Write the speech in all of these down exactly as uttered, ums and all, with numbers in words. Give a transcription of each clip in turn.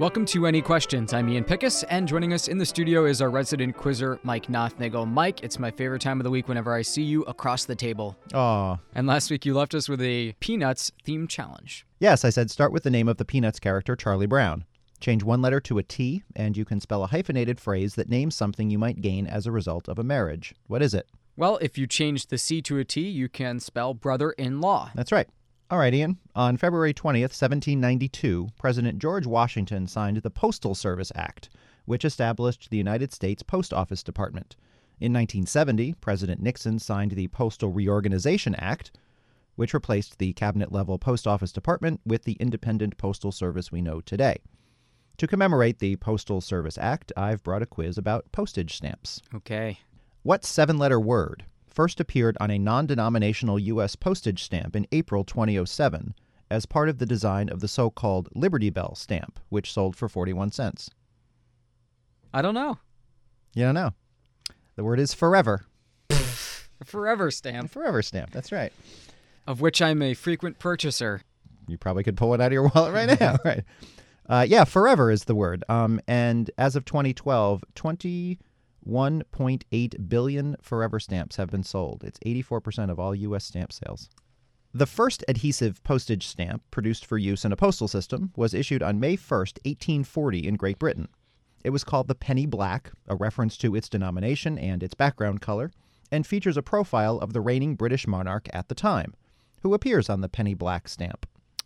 Welcome to Any Questions. I'm Ian Pickus, and joining us in the studio is our resident quizzer, Mike Nothnagel. Mike, it's my favorite time of the week whenever I see you across the table. Aw. And last week you left us with a Peanuts theme challenge. Yes, I said start with the name of the Peanuts character, Charlie Brown. Change one letter to a T, and you can spell a hyphenated phrase that names something you might gain as a result of a marriage. What is it? Well, if you change the C to a T, you can spell brother-in-law. That's right. All right, Ian. On February twentieth, seventeen ninety-two, President George Washington signed the Postal Service Act, which established the United States Post Office Department. In nineteen seventy, President Nixon signed the Postal Reorganization Act, which replaced the cabinet-level Post Office Department with the independent postal service we know today. To commemorate the Postal Service Act, I've brought a quiz about postage stamps. Okay. What seven-letter word first appeared on a non-denominational U S postage stamp in April twenty oh seven as part of the design of the so-called Liberty Bell stamp, which sold for forty-one cents? I don't know. You don't know. The word is forever. A forever stamp. A forever stamp, that's right. Of which I'm a frequent purchaser. You probably could pull one out of your wallet right now. Right. Uh, yeah, forever is the word. Um, and as of twenty twelve, twenty-one point eight billion forever stamps have been sold. It's eighty-four percent of all U S stamp sales. The first adhesive postage stamp produced for use in a postal system was issued on May first, eighteen forty in Great Britain. It was called the penny black, a reference to its denomination and its background color, and features a profile of the reigning British monarch at the time, who appears on the penny black stamp.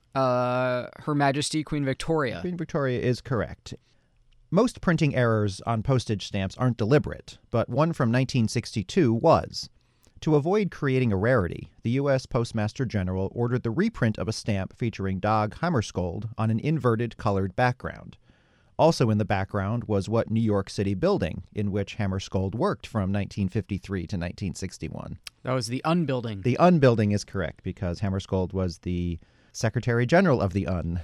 Uh, Her Majesty Queen Victoria. Queen Victoria is correct. Most printing errors on postage stamps aren't deliberate, but one from nineteen sixty-two was. To avoid creating a rarity, the U S Postmaster General ordered the reprint of a stamp featuring Dag Hammarskjöld on an inverted colored background. Also in the background was what New York City building in which Hammarskjöld worked from nineteen fifty-three to nineteen sixty-one. That was the unbuilding. The unbuilding is correct because Hammarskjöld was the Secretary General of the Un.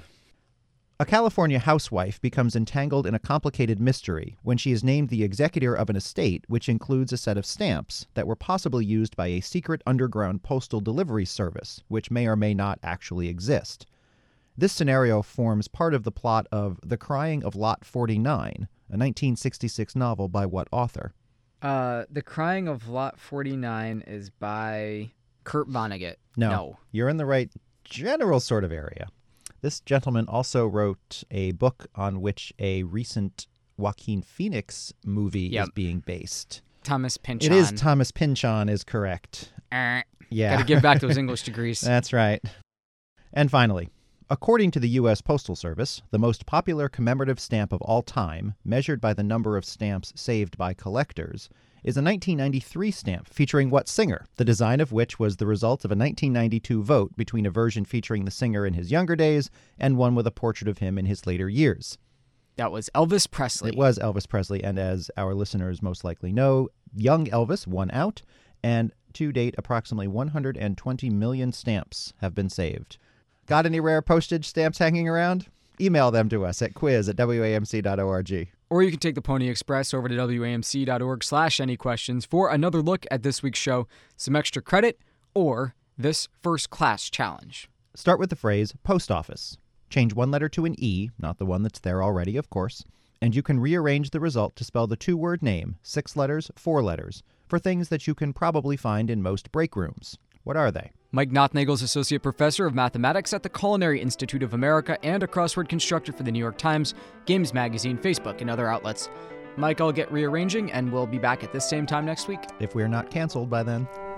A California housewife becomes entangled in a complicated mystery when she is named the executor of an estate which includes a set of stamps that were possibly used by a secret underground postal delivery service, which may or may not actually exist. This scenario forms part of the plot of The Crying of Lot forty-nine, a nineteen sixty-six novel by what author? Uh, The Crying of Lot forty-nine is by Kurt Vonnegut. No. No. You're in the right general sort of area. This gentleman also wrote a book on which a recent Joaquin Phoenix movie Yep. is being based. Thomas Pynchon. It is Thomas Pynchon is correct. Uh, Yeah. Gotta give back those English degrees. That's right. And finally, according to the U S Postal Service, the most popular commemorative stamp of all time, measured by the number of stamps saved by collectors, is a nineteen ninety-three stamp featuring what singer, the design of which was the result of a nineteen ninety-two vote between a version featuring the singer in his younger days and one with a portrait of him in his later years. That was Elvis Presley. It was Elvis Presley, and as our listeners most likely know, young Elvis won out, and to date, approximately one hundred twenty million stamps have been saved. Got any rare postage stamps hanging around? Email them to us at quiz at W A M C dot org. Or you can take the Pony Express over to W A M C dot org slash any questions for another look at this week's show, some extra credit, or this first class challenge. Start with the phrase post office. Change one letter to an E, not the one that's there already, of course, and you can rearrange the result to spell the two-word name, six letters, four letters, for things that you can probably find in most break rooms. What are they? Mike Nothnagel is Associate Professor of Mathematics at the Culinary Institute of America and a crossword constructor for the New York Times, Games Magazine, Facebook, and other outlets. Mike, I'll get rearranging, and we'll be back at this same time next week. If we're not canceled by then.